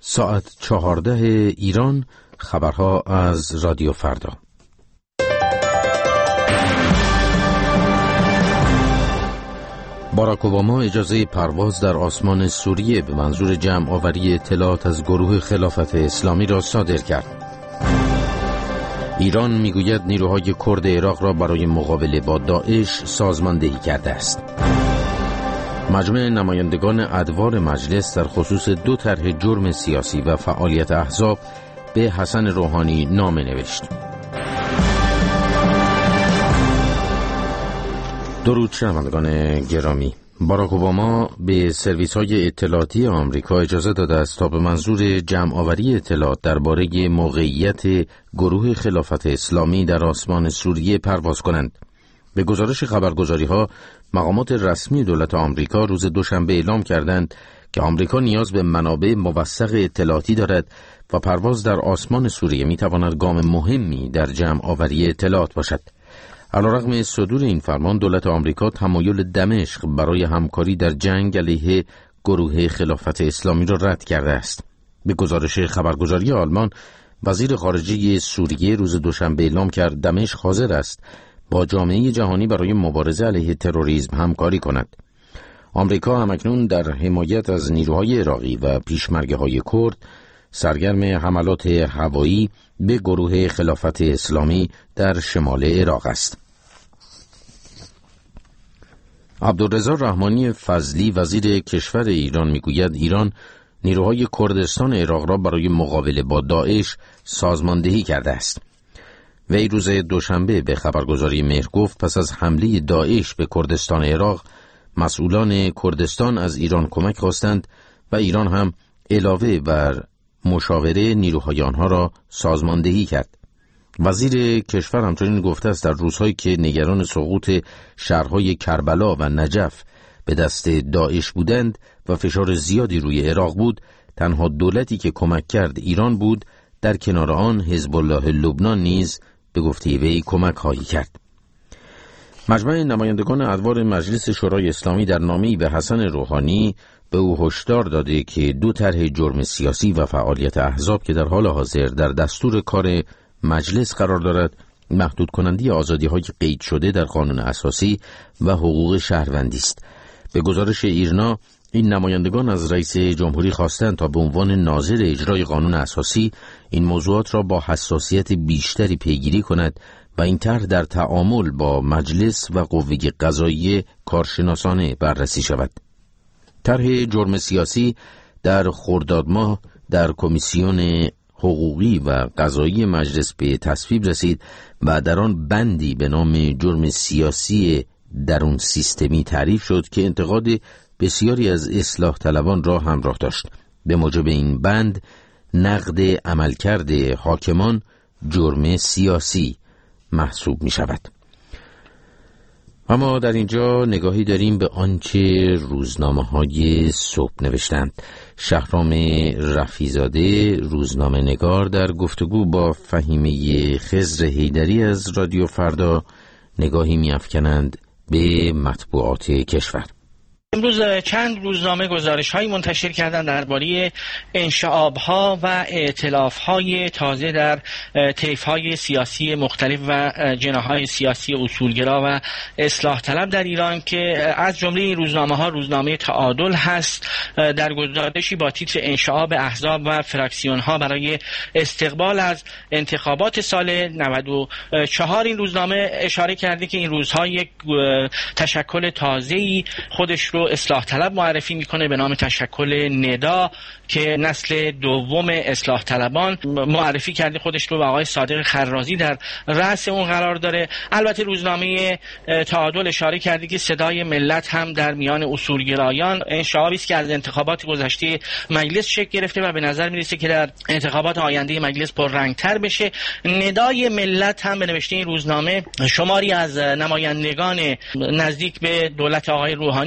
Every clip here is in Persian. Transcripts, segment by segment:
ساعت 14 ایران. خبرها از رادیو فردا. باراک اوباما اجازه پرواز در آسمان سوریه به منظور جمع آوری اطلاعات از گروه خلافت اسلامی را صادر کرد. ایران میگوید نیروهای کرد عراق را برای مقابله با داعش سازماندهی کرده است. مجمع نمایندگان ادوار مجلس در خصوص 2 طرح جرم سیاسی و فعالیت احزاب به حسن روحانی نامه نوشت. درود شنوندگان گرامی، باراک اوباما به سرویس‌های اطلاعاتی آمریکا اجازه داده است تا به منظور جمع‌آوری اطلاعات درباره موقعیت گروه خلافت اسلامی در آسمان سوریه پرواز کنند. به گزارش خبرگزاری‌ها، مقامات رسمی دولت آمریکا روز دوشنبه اعلام کردند که آمریکا نیاز به منابع موثق اطلاعاتی دارد و پرواز در آسمان سوریه می‌تواند گام مهمی در جمع‌آوری اطلاعات باشد. علیرغم صدور این فرمان، دولت آمریکا تمایل دمشق برای همکاری در جنگ علیه گروه خلافت اسلامی را رد کرده است. به گزارش خبرگزاری آلمان، وزیر خارجه سوریه روز دوشنبه اعلام کرد دمشق حاضر است با جامعه جهانی برای مبارزه علیه تروریسم همکاری کند. آمریکا همکنون در حمایت از نیروهای عراقی و پیشمرگه‌های کرد سرگرم حملات هوایی به گروه خلافت اسلامی در شمال عراق است. عبدالرضا رحمانی فضلی وزیر کشور ایران میگوید ایران نیروهای کردستان عراق را برای مقابله با داعش سازماندهی کرده است. وی روز دوشنبه به خبرگزاری مهر گفت پس از حمله داعش به کردستان عراق مسئولان کردستان از ایران کمک خواستند و ایران هم علاوه بر مشاوره نیروهای آنها را سازماندهی کرد. وزیر کشور همچنین گفته است در روزهایی که نگران سقوط شهرهای کربلا و نجف به دست داعش بودند و فشار زیادی روی عراق بود، تنها دولتی که کمک کرد ایران بود. در کنار آن حزب الله لبنان نیز به گفته وی کمک خواهی کرد. مجمع نمایندگان ادوار مجلس شورای اسلامی در نامه‌ای به حسن روحانی به او هشدار داده که 2 طرح جرم سیاسی و فعالیت احزاب که در حال حاضر در دستور کار مجلس قرار دارد، محدود کننده آزادی‌های قید شده در قانون اساسی و حقوق شهروندی است. به گزارش ایرنا، این نمایندگان از رئیس جمهوری خواستند تا به عنوان ناظر اجرای قانون اساسی این موضوعات را با حساسیت بیشتری پیگیری کند و این طرح در تعامل با مجلس و قوه قضاییه کارشناسانه بررسی شود. طرح جرم سیاسی در خرداد ماه در کمیسیون حقوقی و قضایی مجلس به تصویب رسید و در آن بندی به نام جرم سیاسی درون سیستمی تعریف شد که انتقاد بسیاری از اصلاح طلبان را همراه داشت. به موجب این بند، نقد عملکرد حاکمان جرم سیاسی محسوب می شود. اما در اینجا نگاهی داریم به آنچه روزنامه‌های صبح نوشتند. شهرام رفیزاده روزنامه نگار در گفتگو با فهیمه خضر حیدری از رادیو فردا نگاهی می‌افکنند به مطبوعات کشور. امروز چند روزنامه گزارش‌هایی منتشر کردند درباره انشعاب‌ها و ائتلاف‌های تازه در طیف‌های سیاسی مختلف و جناح‌های سیاسی اصولگرا و اصلاح طلب در ایران که از جمله این روزنامه‌ها روزنامه تعادل هست. در گزارشی با تیتر انشعاب احزاب و فراکسیون‌ها برای استقبال از انتخابات سال 94 این روزنامه اشاره کرده که این روزها یک تشکل تازه‌ای خودش رو اصلاح طلب معرفی میکنه به نام تشکل ندا که نسل دوم اصلاح طلبان معرفی کرده خودش رو و آقای صادق خرازی در رأس اون قرار داره. البته روزنامه تعادل اشاره کرده که صدای ملت هم در میان اصولگرایان انشعابی است که از انتخابات گذشته مجلس شکل گرفته و به نظر میرسه که در انتخابات آینده مجلس پررنگتر بشه. ندای ملت هم به نوشته این روزنامه شماری از نمایندگان نزدیک به دولت آقای روحانی هستند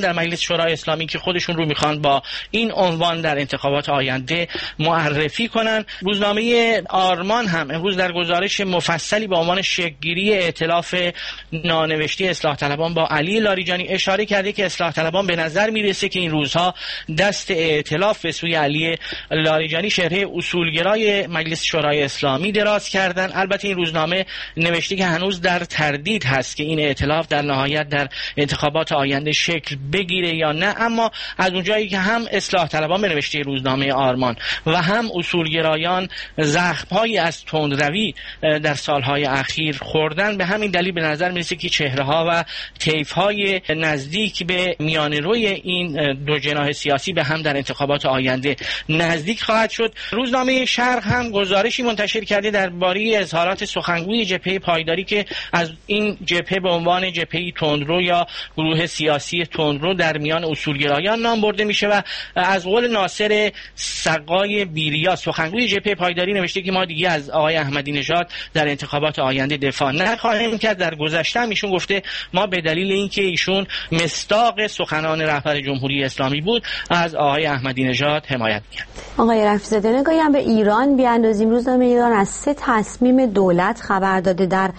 در مجلس شورای اسلامی که خودشون رو میخوان با این عنوان در انتخابات آینده معرفی کنن. روزنامه آرمان هم امروز در گزارش مفصلی با عنوان شکل‌گیری ائتلاف نانوشته اصلاح طلبان با علی لاریجانی اشاره کرده که اصلاح طلبان به نظر میرسه که این روزها دست ائتلاف به سوی علی لاریجانی چهره اصولگرای مجلس شورای اسلامی دراز کردن. البته این روزنامه نوشته که هنوز در تردید هست که این ائتلاف در نهایت در انتخابات آینده شکل بگیره یا نه، اما از اونجایی که هم اصلاح طلبان به نوشته روزنامه آرمان و هم اصولگرایان زخم‌هایی از تندروی در سالهای اخیر خوردن، به همین دلیل به نظر میرسه که چهره‌ها و طیف‌های نزدیک به میانه‌روی این دو جناح سیاسی به هم در انتخابات آینده نزدیک خواهد شد. روزنامه شرق هم گزارشی منتشر کرده درباره اظهارات سخنگوی جبهه پایداری که از این جبهه به عنوان جبهه تندرو یا گروه سیاسی تندرو در میان اصولگرایان نام برده میشه و از قول ناصر سقای بیریا سخنگوی جبهه پایداری نوشته که ما دیگه از آقای احمدی نژاد در انتخابات آینده دفاع نخواهیم کرد. در گذشته هم ایشون گفته ما به دلیل اینکه ایشون مصداق سخنان رهبر جمهوری اسلامی بود از آقای احمدی نژاد حمایت کرد. آقای رفیع‌زاده، نگاهی هم به ایران بیاندازیم. روزنامه ایران از 3 تصمیم دولت خبر داده در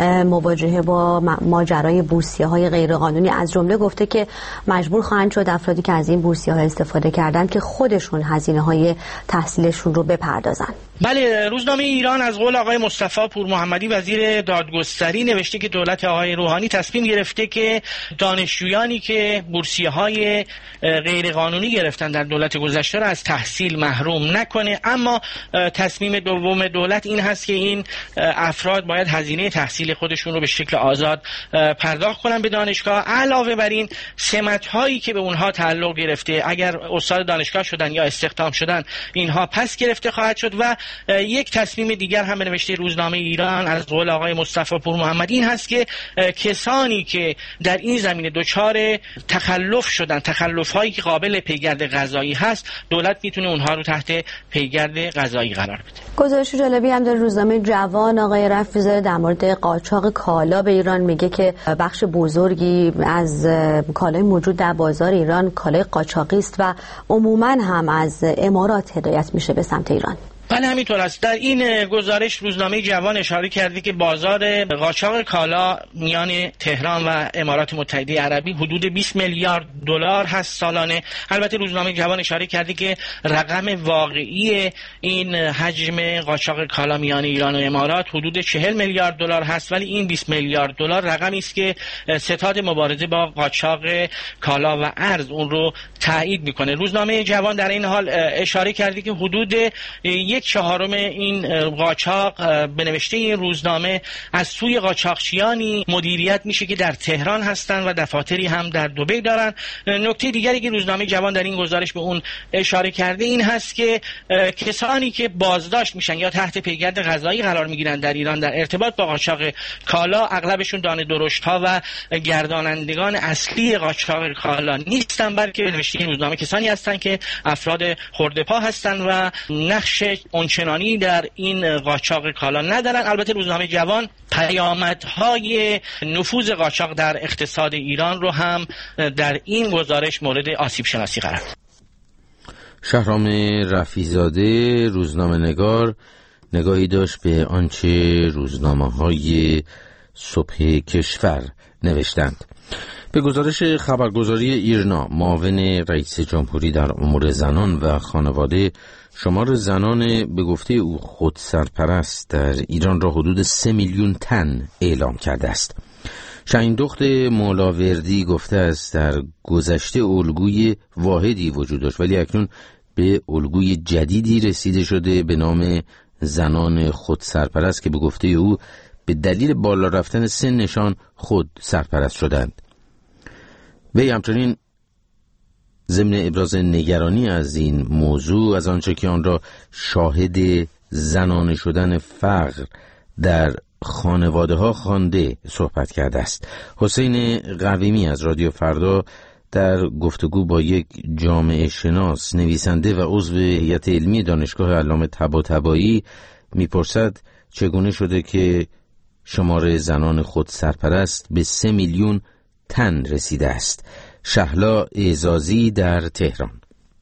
مواجهه با ماجرای بورسیه‌های غیرقانونی. از جمله گفته که مجبور خواهند شد افرادی که از این بورسیه‌ها استفاده کردند که خودشون هزینه‌های تحصیلشون رو بپردازن. بله، روزنامه ایران از قول آقای مصطفی پور محمدی وزیر دادگستری نوشته که دولت آقای روحانی تصمیم گرفته که دانشجویانی که بورسیه‌های غیرقانونی گرفتن در دولت گذشته را از تحصیل محروم نکنه، اما تصمیم دوم دولت این هست که این افراد باید هزینه تحصیل خودشون رو به شکل آزاد پرداخت کنن به دانشگاه. علاوه بر این سمت‌هایی که به اونها تعلق گرفته اگر استاد دانشگاه شدن یا استخدام شدن اینها پس گرفته خواهد شد. و یک تصمیم دیگر هم به نوشته روزنامه ایران از قول آقای مصطفی پور محمدی این هست که کسانی که در این زمینه دچار تخلف شدن، تخلف‌هایی که قابل پیگرد قضایی هست، دولت میتونه اونها رو تحت پیگرد قضایی قرار بده. گزارش جالبی هم در روزنامه جوان آقای رفیع‌زاده در مورد قاچاق کالا به ایران میگه که بخش بزرگی از کالای موجود در بازار ایران کالای قاچاقی است و عموماً هم از امارات هدایت میشه به سمت ایران. بله همینطور است. در این گزارش روزنامه جوان اشاره کرده که بازار قاچاق کالا میان تهران و امارات متحده عربی حدود 20 میلیارد دلار هست سالانه. البته روزنامه جوان اشاره کرده که رقم واقعی این حجم قاچاق کالا میان ایران و امارات حدود 40 میلیارد دلار هست، ولی این 20 میلیارد دلار رقمی است که ستاد مبارزه با قاچاق کالا و ارز اون رو تایید میکنه. روزنامه جوان در این حال اشاره کرده که حدود 1/4 این قاچاق به نوشته این روزنامه از سوی قاچاقچیانی مدیریت میشه که در تهران هستن و دفاتری هم در دبی دارن. نکته دیگری که روزنامه جوان در این گزارش به اون اشاره کرده این هست که کسانی که بازداشت میشن یا تحت پیگرد قضایی قرار میگیرن در ایران در ارتباط با قاچاق کالا، اغلبشون دانه درشت‌ها و گردانندگان اصلی قاچاق کالا نیستن، بلکه به نوشته این روزنامه کسانی هستن که افراد خرده‌پا هستن و نقش اونچنانی در این قاچاق کالا ندارن. البته روزنامه جوان پیامدهای نفوذ قاچاق در اقتصاد ایران رو هم در این گزارش مورد آسیب شناسی قرار داد. شهرام رفیع‌زاده روزنامه نگار نگاهی داشت به آنچه روزنامه‌های صبح کشور نوشتند. به گزارش خبرگزاری ایرنا، معاون رئیس جمهوری در امور زنان و خانواده شمار زنان به گفته او خودسرپرست در ایران را حدود 3 میلیون تن اعلام کرده است. شهیندخت مولاوردی گفته است در گذشته الگوی واحدی وجود داشت، ولی اکنون به الگوی جدیدی رسیده شده به نام زنان خودسرپرست که به گفته او به دلیل بالا رفتن سنشان خود سرپرست شدند. وی همچنین ضمن ابراز نگرانی از این موضوع از آنچه که آن را شاهد زنانه شدن فقر در خانواده ها خوانده صحبت کرده است. حسین قویمی از رادیو فردا در گفتگو با یک جامعه شناس، نویسنده و عضو هیئت علمی دانشگاه علامه طباطبایی میپرسد چگونه شده که شمار زنان خود سرپرست به 3 میلیون تن رسیده است. شهلا اعزازی در تهران.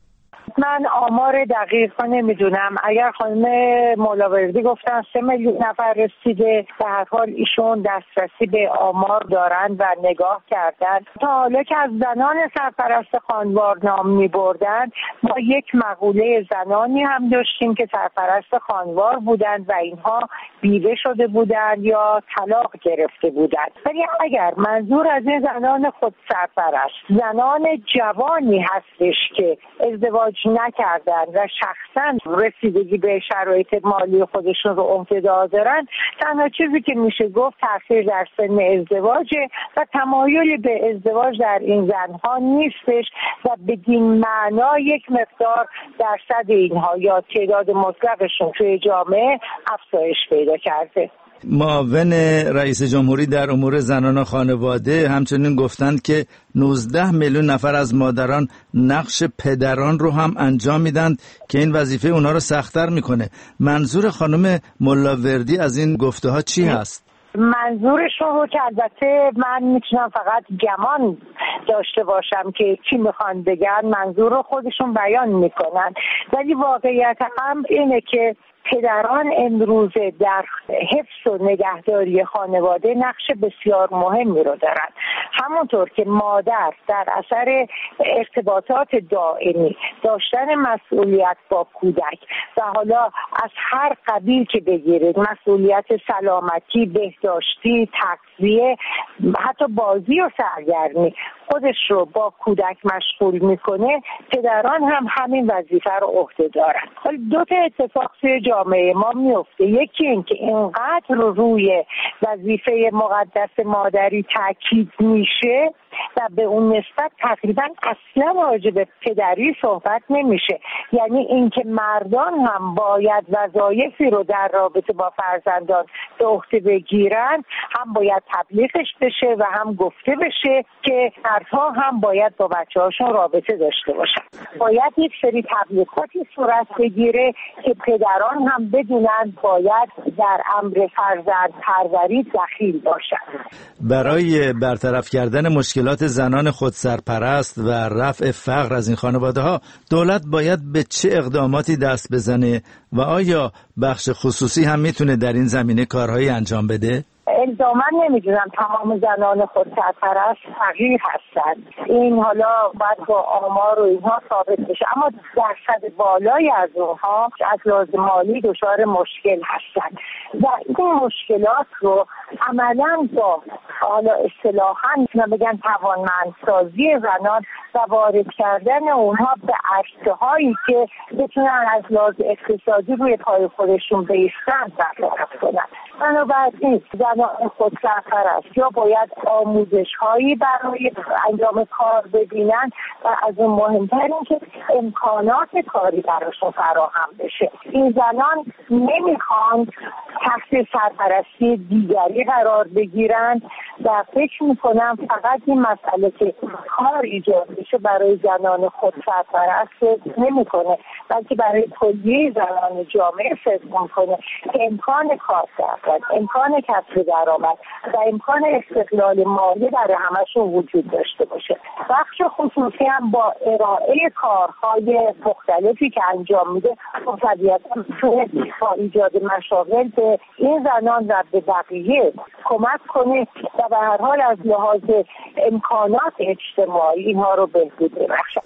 من آمار دقیق نمیدونم. اگر خانم مولاوردی گفتن 3 میلیون نفر رسیده، به هر حال ایشون دسترسی به آمار دارن و نگاه کردن. تا حالا که از زنان سرپرست خانوار نام میبردن، ما یک مقوله زنانی هم داشتیم که سرپرست خانوار بودند و اینها بیوه شده بودند یا طلاق گرفته بودند. ولی اگر منظور از این زنان خود سرپرست زنان جوانی هستش که ازدواج نکردن و شخصا رسیدگی به شرایط مالی خودشون رو عهده دارن، تنها چیزی که میشه گفت تأخیر در سن ازدواجه و تمایلی به ازدواج در این زنها نیستش و بدین معنا یک مقدار درصد اینها یا تعداد مطلقشون توی جامعه افزایش پیدا کرده. معاون رئیس جمهوری در امور زنان و خانواده همچنین گفتند که 19 میلیون نفر از مادران نقش پدران رو هم انجام میدن که این وظیفه اونا رو سخت‌تر میکنه. منظور خانم مولاوردی از این گفته ها چی هست؟ منظورشون رو که البته من میتونم فقط گمان داشته باشم که چی میخوان بگن، منظور رو خودشون بیان میکنن، ولی واقعیت هم اینه که پدران امروزه در حفظ و نگهداری خانواده نقش بسیار مهمی رو دارن. همونطور که مادر در اثر ارتباطات دائمی داشتن مسئولیت با کودک و حالا از هر قبیل که بگیرید، مسئولیت سلامتی، بهداشتی، تغذیه، حتی بازی و سرگرمی، خودش رو با کودک مشغول میکنه، پدران هم همین وظیفه رو عهده دارن. حالا دو تا اتفاق توی جامعه ما میفته. یکی این که اینقدر روی وظیفه مقدس مادری تاکید میشه و به اون نسبت تقریبا اصلا راجع به پدری صحبت نمیشه. یعنی اینکه مردان هم باید وظایفی رو در رابطه با فرزندان به عهده بگیرن، هم باید تبلیغش بشه و هم گفته بشه که مردها هم باید با بچه‌هاشون رابطه داشته باشن. باید یک سری تبلیغاتی صورت بگیره که پدران هم بدونن باید در امر فرزند پروری دخیل باشن. برای برطرف کردن مشکلات زنان خودسرپرست و رفع فقر از این خانواده ها دولت باید به چه اقداماتی دست بزنه و آیا بخش خصوصی هم میتونه در این زمینه کارهایی انجام بده؟ الزاما نمیدونم تمام زنان خودسرپرست فقیر هستند. این حالا باید با آمار و اینها ثابت بشه، اما درصد بالایی از اونها از لحاظ مالی دچار مشکل هستند و این مشکلات رو عملاً با حالا اصطلاحاً میتونم بگن توانمندسازی زنان و وارد کردن اونها به عرصه‌هایی که بتونن از لحاظ اقتصادی روی پای خودشون بایستن برطرف کنن. بنابراین زنان خودسرپرست یا باید آموزش‌هایی برای انجام کار ببینن و از اون مهمتر این که امکانات کاری براشون فراهم بشه. این زنان نمیخوان تحت سرپرستی دیگری قرار بگیرن و فکر میکنم فقط این مسئله که کار ایجاد بشه برای زنان خودسرپرست نمیکنه، بلکه برای کلیه زنان جامعه فکر میکنه که امکان کار کردن، امکان کسب درآمد و امکان استقلال مالی برای همشون وجود داشته باشه. بخش خصوصی هم با ارائه کارهای مختلفی که انجام میده طبیعتاً با ایجاد مشاغل به این زنان و به بقیه کمک کنه و به هر حال از لحاظ امکانات اجتماعی اینها رو بهبود ببخشه.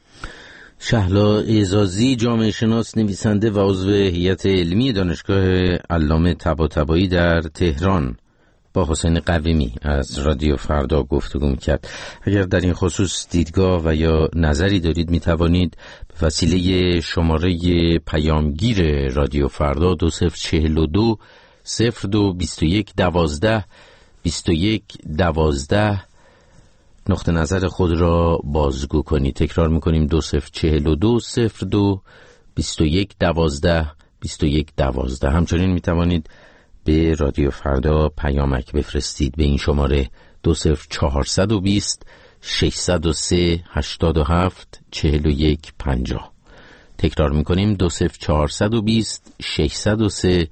شهلا اعزازی، جامعه شناس، نویسنده و عضو هیئت علمی دانشگاه علامه طباطبایی در تهران، با حسین قویمی از رادیو فردا گفتگو می‌کرد. اگر در این خصوص دیدگاه و یا نظری دارید می‌توانید به وسیله شماره پیامگیر رادیو فردا 2042 02 21 12 21 12 نقطه نظر خود را بازگو کنید. تکرار می‌کنیم 2042 02 21 12 21 12. همچنین می‌توانید به رادیو فردا پیامک بفرستید به این شماره 20420 603 87 41 50. تکرار میکنیم 20420 603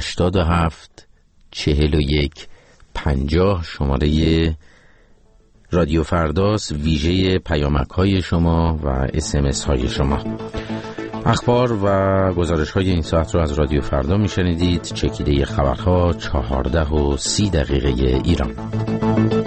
87 41 50 شماره رادیو فرداست، ویژه پیامک های شما و SMS های شما. اخبار و گزارش های این ساعت رو از رادیو فردا میشنیدید. چکیده خبرها 14:30 ایران.